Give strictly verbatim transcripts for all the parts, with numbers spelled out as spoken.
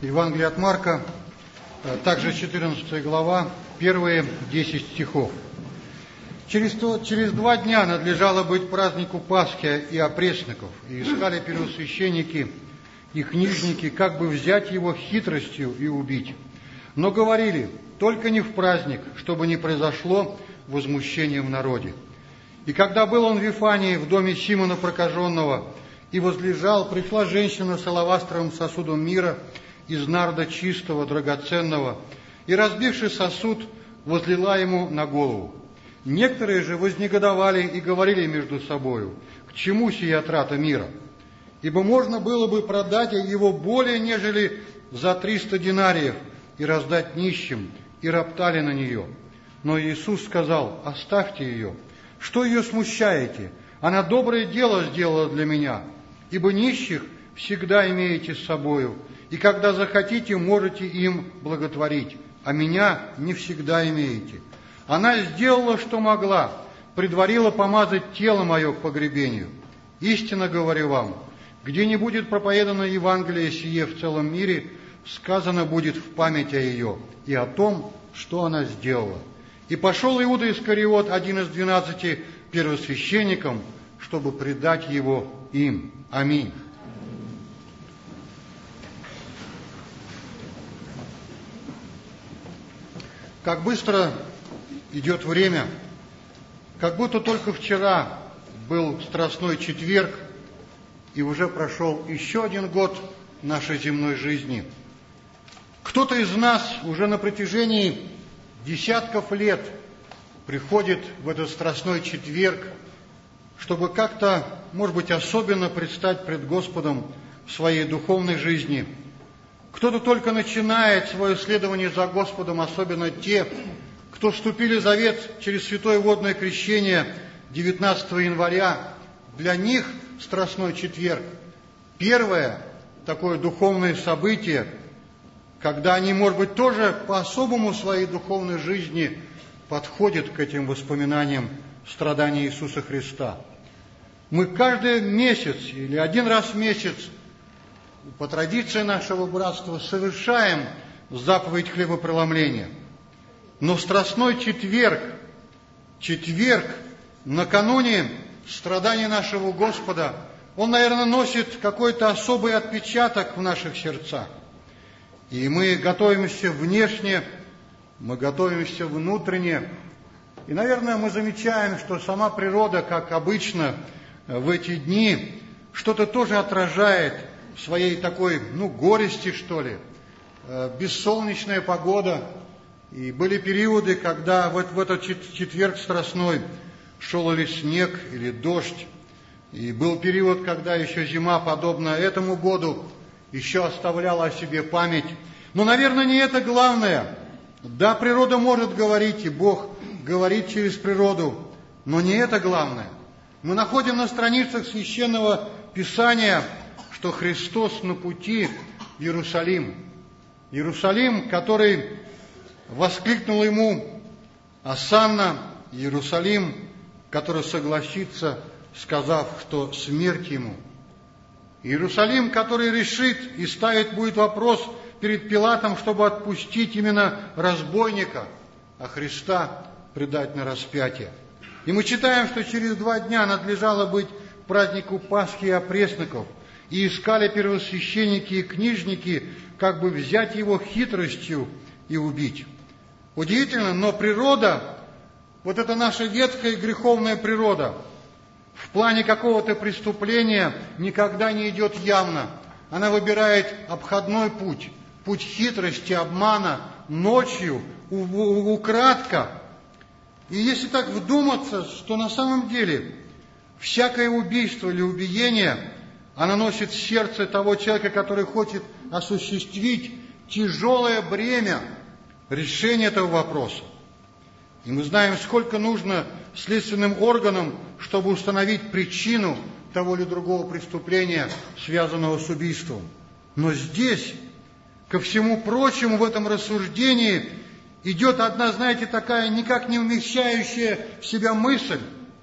Евангелие от Марка, также четырнадцатая глава, первые десять стихов. Через, то, через два дня надлежало быть празднику Пасхи и опресноков, и искали первосвященники и книжники, как бы взять его хитростью и убить. Но говорили, только не в праздник, чтобы не произошло возмущение в народе. И когда был он в Вифании, в доме Симона Прокаженного, и возлежал, пришла женщина с алавастровым сосудом мира из нарда чистого, драгоценного, и, разбивши сосуд, возлила ему на голову. Некоторые же вознегодовали и говорили между собою, к чему сия трата мира? Ибо можно было бы продать его более, нежели за триста динариев, и раздать нищим, и роптали на нее. Но Иисус сказал, оставьте ее, что ее смущаете? Она доброе дело сделала для меня, ибо нищих всегда имеете с собою, и когда захотите, можете им благотворить, а меня не всегда имеете. Она сделала, что могла, предварила помазать тело мое к погребению. Истинно говорю вам, где не будет проповедано Евангелие сие в целом мире, сказано будет в память о ее и о том, что она сделала. И пошел Иуда Искариот, один из двенадцати первосвященникам, чтобы предать его им. Аминь. Как быстро идет время, как будто только вчера был Страстной четверг, и уже прошел еще один год нашей земной жизни. Кто-то из нас уже на протяжении десятков лет приходит в этот Страстной четверг, чтобы как-то, может быть, особенно предстать пред Господом в своей духовной жизни. Кто-то только начинает свое следование за Господом, особенно те, кто вступили в завет через святое водное крещение девятнадцатого января. Для них Страстной четверг – первое такое духовное событие, когда они, может быть, тоже по-особому своей духовной жизни подходят к этим воспоминаниям страданий Иисуса Христа. Мы каждый месяц или один раз в месяц по традиции нашего братства совершаем заповедь хлебопреломления. Но Страстной четверг, четверг, накануне страдания нашего Господа, он, наверное, носит какой-то особый отпечаток в наших сердцах. И мы готовимся внешне, мы готовимся внутренне. И, наверное, мы замечаем, что сама природа, как обычно в эти дни, что-то тоже отражает в своей такой, ну, горести, что ли. Бессолнечная погода. И были периоды, когда вот в этот четверг страстной шел или снег, или дождь. И был период, когда еще зима, подобно этому году, еще оставляла о себе память. Но, наверное, не это главное. Да, природа может говорить, и Бог говорит через природу, но не это главное. Мы находим на страницах Священного Писания, что Христос на пути в Иерусалим. Иерусалим, который воскликнул ему осанна, Иерусалим, который согласится, сказав, что смерть ему. Иерусалим, который решит и ставит будет вопрос перед Пилатом, чтобы отпустить именно разбойника, а Христа предать на распятие. И мы читаем, что через два дня надлежало быть празднику Пасхи и опресноков, и искали первосвященники и книжники, как бы взять его хитростью и убить. Удивительно, но природа, вот эта наша ветхая греховная природа, в плане какого-то преступления никогда не идет явно. Она выбирает обходной путь, путь хитрости, обмана, ночью, украдко. И если так вдуматься, что на самом деле всякое убийство или убиение, оно носит в сердце того человека, который хочет осуществить тяжелое бремя решения этого вопроса. И мы знаем, сколько нужно следственным органам, чтобы установить причину того или другого преступления, связанного с убийством. Но здесь, ко всему прочему, в этом рассуждении идет одна, знаете, такая никак не умещающая в себя мысль,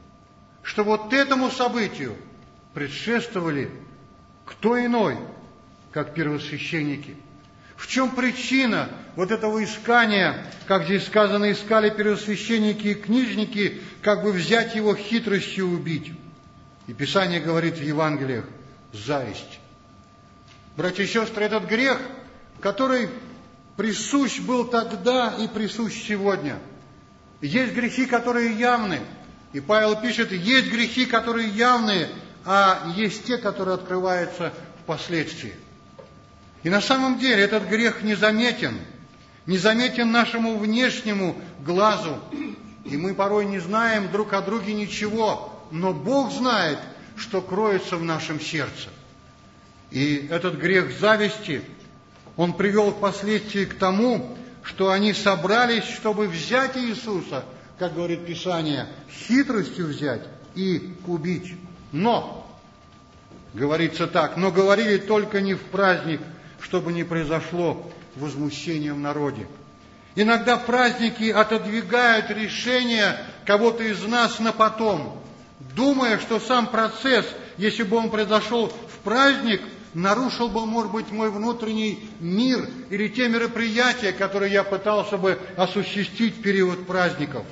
что вот этому событию предшествовали кто иной, как первосвященники. В чем причина вот этого искания, как здесь сказано, искали первосвященники и книжники, как бы взять его хитростью убить? И Писание говорит в Евангелиях: зависть. Братья и сестры, этот грех, который присущ был тогда и присущ сегодня. Есть грехи, которые явны. И Павел пишет: есть грехи, которые явные, а есть те, которые открываются впоследствии. И на самом деле этот грех незаметен, незаметен нашему внешнему глазу. И мы порой не знаем друг о друге ничего, но Бог знает, что кроется в нашем сердце. И этот грех зависти, он привел впоследствии к тому, что они собрались, чтобы взять Иисуса, как говорит Писание, хитростью взять и убить. Но, говорится так, но говорили только не в праздник, чтобы не произошло возмущение в народе. Иногда праздники отодвигают решение кого-то из нас на потом, думая, что сам процесс, если бы он произошел в праздник, нарушил бы, может быть, мой внутренний мир или те мероприятия, которые я пытался бы осуществить в период праздников.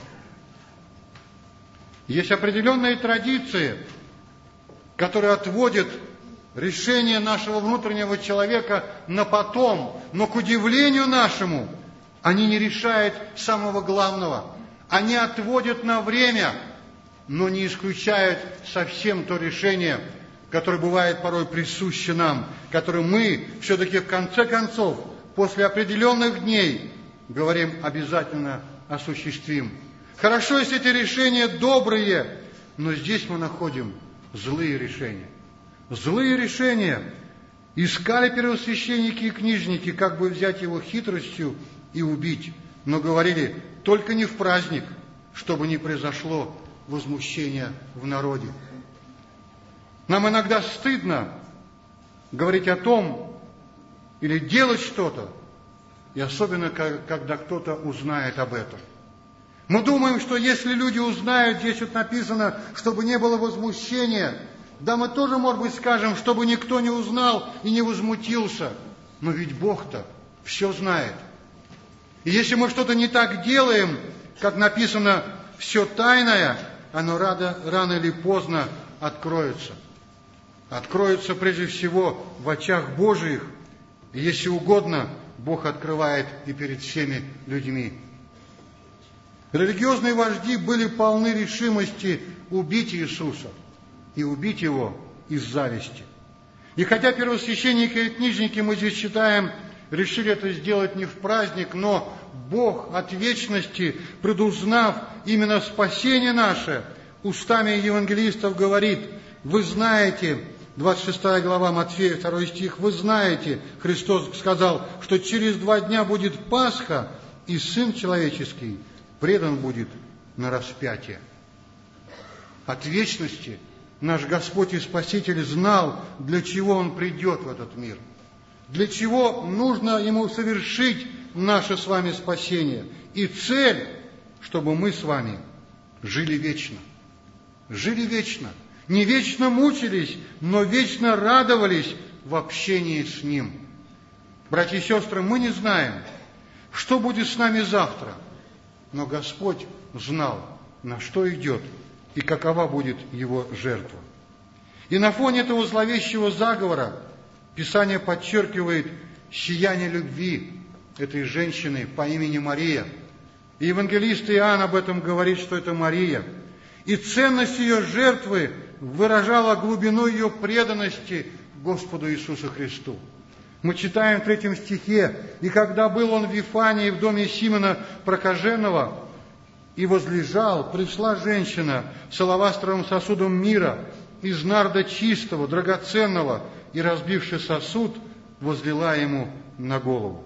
Есть определенные традиции, которые отводят решение нашего внутреннего человека на потом, но к удивлению нашему они не решают самого главного. Они отводят на время, но не исключают совсем то решение, которое бывает порой присуще нам, которое мы все-таки в конце концов, после определенных дней, говорим, обязательно осуществим. Хорошо, если эти решения добрые, но здесь мы находим злые решения. Злые решения. Искали первосвященники и книжники, как бы взять его хитростью и убить, но говорили только не в праздник, чтобы не произошло возмущение в народе. Нам иногда стыдно говорить о том или делать что-то, и особенно, когда кто-то узнает об этом. Мы думаем, что если люди узнают, здесь вот написано, чтобы не было возмущения, да мы тоже, может быть, скажем, чтобы никто не узнал и не возмутился. Но ведь Бог-то все знает. И если мы что-то не так делаем, как написано, все тайное, оно рано, рано или поздно откроется. Откроется прежде всего в очах Божиих. И если угодно, Бог открывает и перед всеми людьми. Религиозные вожди были полны решимости убить Иисуса и убить Его из зависти. И хотя первосвященники и книжники, мы здесь читаем, решили это сделать не в праздник, но Бог от вечности, предузнав именно спасение наше, устами евангелистов говорит: вы знаете, двадцать шестая глава Матфея, второй стих, вы знаете, Христос сказал, что через два дня будет Пасха, и Сын Человеческий предан будет на распятие. От вечности наш Господь и Спаситель знал, для чего Он придет в этот мир, для чего нужно Ему совершить наше с вами спасение. И цель, чтобы мы с вами жили вечно. Жили вечно. Не вечно мучились, но вечно радовались в общении с Ним. Братья и сестры, мы не знаем, что будет с нами завтра, но Господь знал, на что идет и какова будет Его жертва. И на фоне этого зловещего заговора Писание подчеркивает сияние любви этой женщины по имени Мария. И евангелист Иоанн об этом говорит, что это Мария. И ценность ее жертвы выражала глубину ее преданности Господу Иисусу Христу. Мы читаем в третьем стихе: «И когда был он в Вифании в доме Симона Прокаженного, и возлежал, пришла женщина с алавастровым сосудом мира, из нарда чистого, драгоценного, и, разбивши сосуд, возлила ему на голову».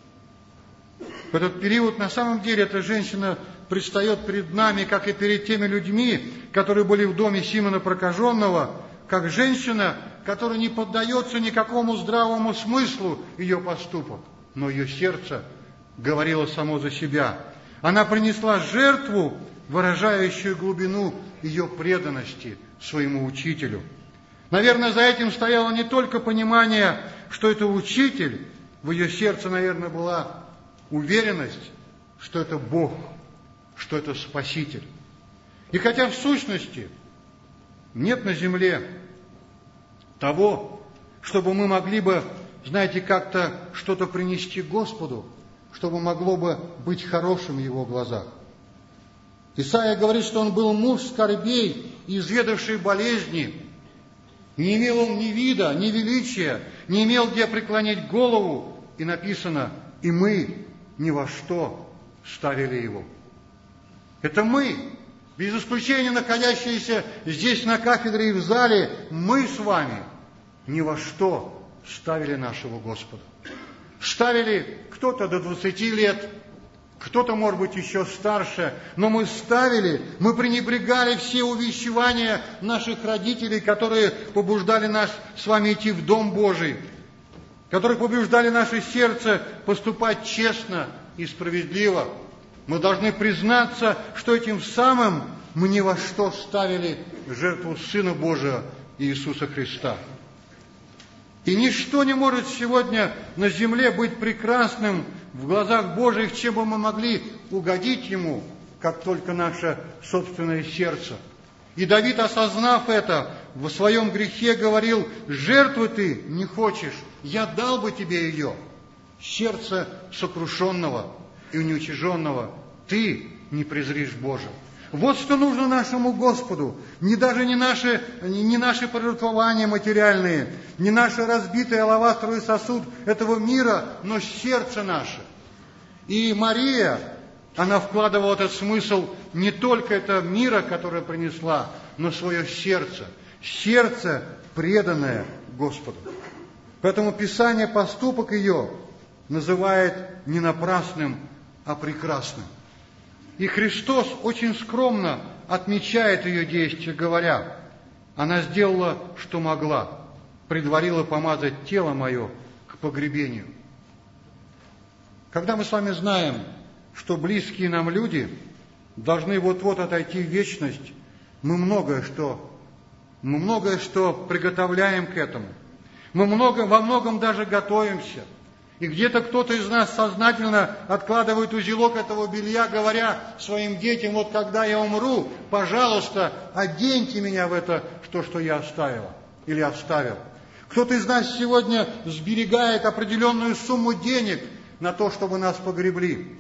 В этот период, на самом деле, эта женщина предстает перед нами, как и перед теми людьми, которые были в доме Симона Прокаженного, как женщина, которая не поддается никакому здравому смыслу ее поступок, но ее сердце говорило само за себя. Она принесла жертву, выражающую глубину ее преданности своему учителю. Наверное, за этим стояло не только понимание, что это учитель, в ее сердце, наверное, была уверенность, что это Бог, что это Спаситель. И хотя в сущности нет на земле того, чтобы мы могли бы, знаете, как-то что-то принести Господу, чтобы могло бы быть хорошим в Его глазах. Исаия говорит, что он был муж скорбей, изведавший болезни. Не имел он ни вида, ни величия, не имел где преклонить голову. И написано, и мы ни во что ставили его. Это мы, без исключения находящиеся здесь на кафедре и в зале, мы с вами ни во что ставили нашего Господа. Ставили кто-то до двадцати лет, кто-то, может быть, еще старше, но мы ставили, мы пренебрегали все увещевания наших родителей, которые побуждали нас с вами идти в Дом Божий, которые побуждали наше сердце поступать честно и справедливо. Мы должны признаться, что этим самым мы ни во что ставили жертву Сына Божия Иисуса Христа. И ничто не может сегодня на земле быть прекрасным в глазах Божьих, чем бы мы могли угодить Ему, как только наше собственное сердце. И Давид, осознав это, в своем грехе говорил: «Жертвы ты не хочешь, я дал бы тебе ее. Сердце сокрушенного и уничиженного ты не презришь, Боже». Вот что нужно нашему Господу. Не даже не наши, не наши пожертвования материальные, не наш разбитый алавастровый сосуд этого мира, но сердце наше. И Мария, она вкладывала этот смысл не только это мира, которое принесла, но свое сердце. Сердце, преданное Господу. Поэтому Писание поступок ее называет не напрасным, а прекрасным. И Христос очень скромно отмечает ее действия, говоря: она сделала, что могла, предварила помазать тело мое к погребению. Когда мы с вами знаем, что близкие нам люди должны вот-вот отойти в вечность, мы многое что, мы многое что приготовляем к этому. Мы много, во многом даже готовимся. И где-то кто-то из нас сознательно откладывает узелок этого белья, говоря своим детям: вот когда я умру, пожалуйста, оденьте меня в это, то, что я оставила или оставил. Кто-то из нас сегодня сберегает определенную сумму денег на то, чтобы нас погребли.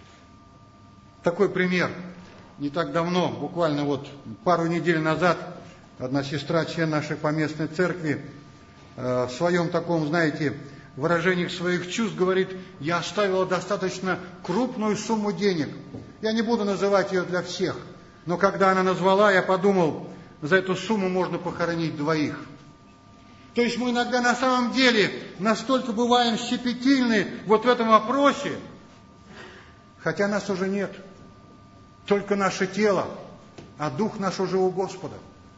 Такой пример. Не так давно, буквально вот пару недель назад, одна сестра, член нашей поместной церкви, в своем таком, знаете, выражениях своих чувств говорит: я оставила достаточно крупную сумму денег. Я не буду называть ее для всех, но когда она назвала, я подумал, за эту сумму можно похоронить двоих. То есть мы иногда на самом деле настолько бываем щепетильны вот в этом вопросе, хотя нас уже нет. Только наше тело, а дух наш уже у Господа.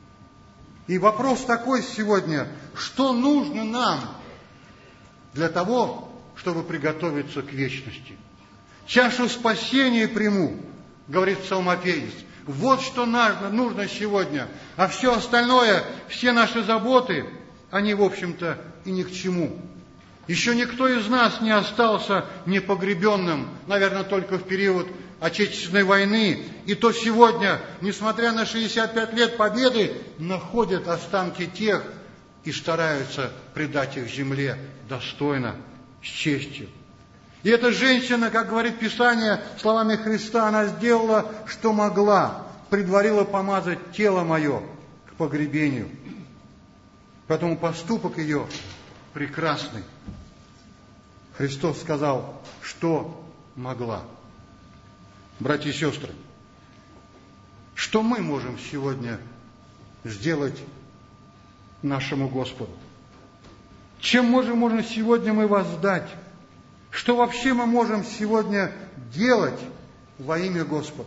И вопрос такой сегодня: что нужно нам для того, чтобы приготовиться к вечности? Чашу спасения приму, говорит псалмопевец. Вот что нужно сегодня. А все остальное, все наши заботы, они, в общем-то, и ни к чему. Еще никто из нас не остался непогребенным, наверное, только в период Отечественной войны. И то сегодня, несмотря на шестьдесят пять лет победы, находят останки тех и стараются предать их земле достойно, с честью. И эта женщина, как говорит Писание, словами Христа, она сделала, что могла, предварила помазать тело мое к погребению. Поэтому поступок ее прекрасный. Христос сказал, что могла. Братья и сестры, что мы можем сегодня сделать нашему Господу? Чем можем, можем сегодня мы воздать? Что вообще мы можем сегодня делать во имя Господа?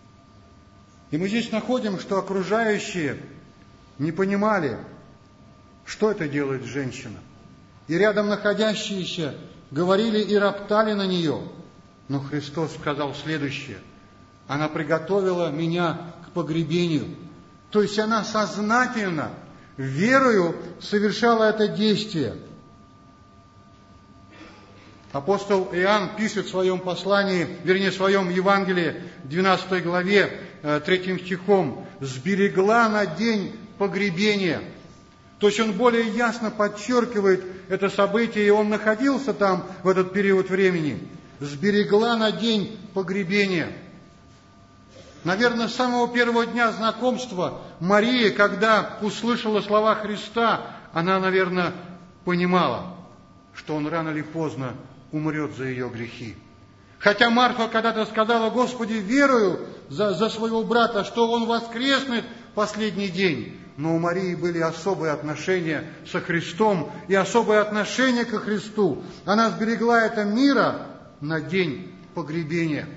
И мы здесь находим, что окружающие не понимали, что это делает женщина. И рядом находящиеся говорили и роптали на нее. Но Христос сказал следующее: она приготовила меня к погребению. То есть она сознательно, верою совершала это действие. Апостол Иоанн пишет в своем послании, вернее, в своем Евангелии, в двенадцатой главе, третьим стихом, «сберегла на день погребения». То есть он более ясно подчеркивает это событие, и он находился там в этот период времени. «Сберегла на день погребения». Наверное, с самого первого дня знакомства Мария, когда услышала слова Христа, она, наверное, понимала, что он рано или поздно умрет за ее грехи. Хотя Марфа когда-то сказала: «Господи, верую за, за своего брата, что он воскреснет в последний день». Но у Марии были особые отношения со Христом и особое отношение ко Христу. Она сберегла это мира на день погребения.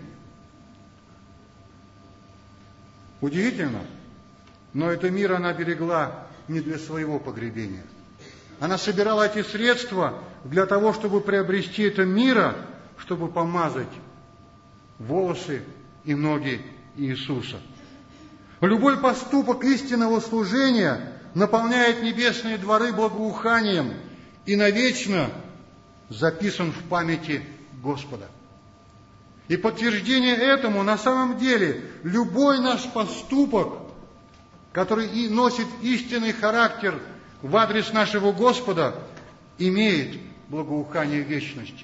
Удивительно, но это мир она берегла не для своего погребения. Она собирала эти средства для того, чтобы приобрести это мира, чтобы помазать волосы и ноги Иисуса. Любой поступок истинного служения наполняет небесные дворы благоуханием и навечно записан в памяти Господа. И подтверждение этому на самом деле любой наш поступок, который и носит истинный характер в адрес нашего Господа, имеет благоухание вечности.